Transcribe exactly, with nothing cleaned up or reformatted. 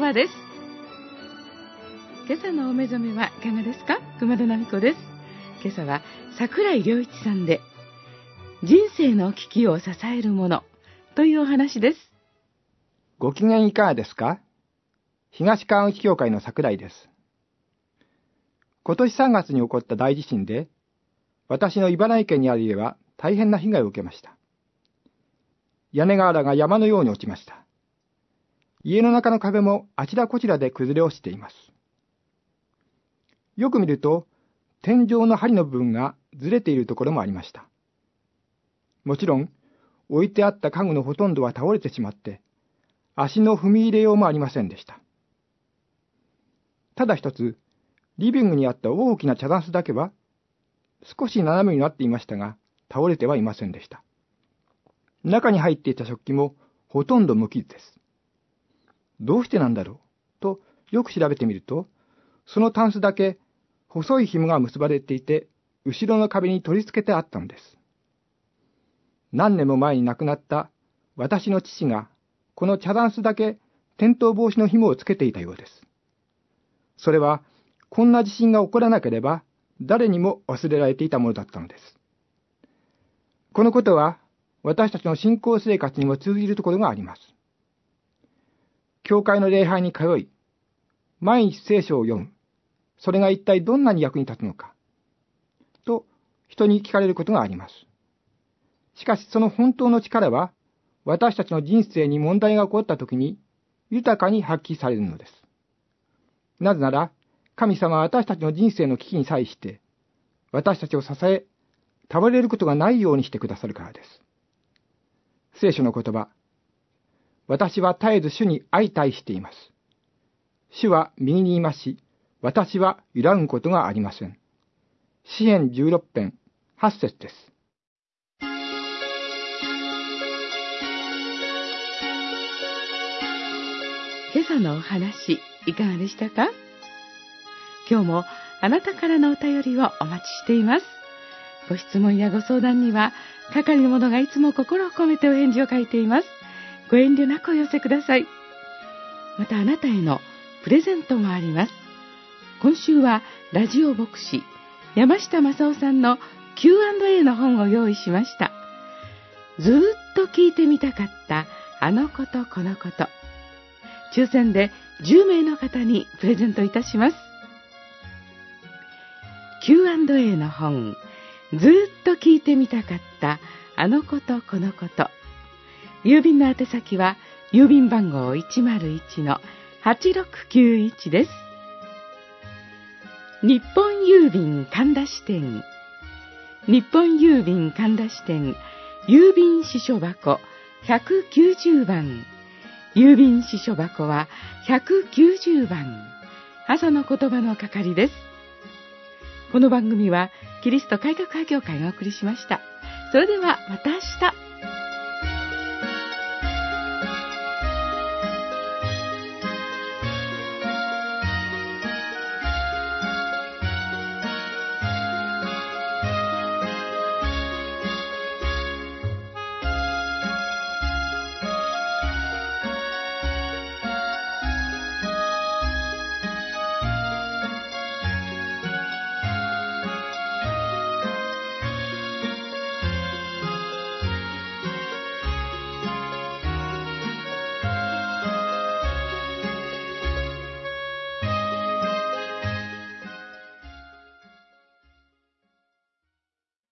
葉です。今朝のお目覚めはいかがですか？熊田奈美子です。今朝は桜井良一さんで、人生の危機を支えるものというお話です。 ご機嫌いかがですか？東川内教会の桜井です。今年さんがつに起こった大地震で、私の茨城県にある家は大変な被害を受けました。屋根瓦が山のように落ちました。家の中の壁もあちらこちらで崩れ落ちています。よく見ると、天井の梁の部分がずれているところもありました。もちろん、置いてあった家具のほとんどは倒れてしまって、足の踏み入れようもありませんでした。ただ一つ、リビングにあった大きな茶箪だけは、少し斜めになっていましたが、倒れてはいませんでした。中に入っていた食器もほとんど無傷です。どうしてなんだろうとよく調べてみると、そのタンスだけ細い紐が結ばれていて、後ろの壁に取り付けてあったのです。何年も前に亡くなった私の父が、この茶箪だけ転倒防止の紐をつけていたようです。それは、こんな地震が起こらなければ、誰にも忘れられていたものだったのです。このことは、私たちの信仰生活にも通じるところがあります。教会の礼拝に通い、毎日聖書を読む。それが一体どんなに役に立つのか。と、人に聞かれることがあります。しかしその本当の力は、私たちの人生に問題が起こったときに、豊かに発揮されるのです。なぜなら、神様は私たちの人生の危機に際して、私たちを支え、倒れることがないようにしてくださるからです。聖書の言葉、私は絶えず主に相対しています。主は右にいますし、私は揺らぐことがありません。詩編じゅうろく編はち節です。 今朝のお話、いかがでしたか？今日もあなたからのお便りをお待ちしています。ご質問やご相談には、係の者がいつも心を込めてお返事を書いています。ご遠慮なくお寄せください。またあなたへのプレゼントもあります。今週はラジオ牧師山下正夫さんの キューアンドエー の本を用意しました。ずーっと聞いてみたかったあのことこのこと。抽選でじゅうめいの方にプレゼントいたします。キューアンドエー の本、ずーっと聞いてみたかったあのことこのこと。郵便の宛先は郵便番号 いちまるいちのはちろくきゅういち です。日本郵便神田支店、日本郵便神田支店郵便支所箱ひゃくきゅうじゅうばん、郵便支所箱はひゃくきゅうじゅうばん、朝の言葉の係です。この番組はキリスト改革派教会がお送りしました。それではまた明日。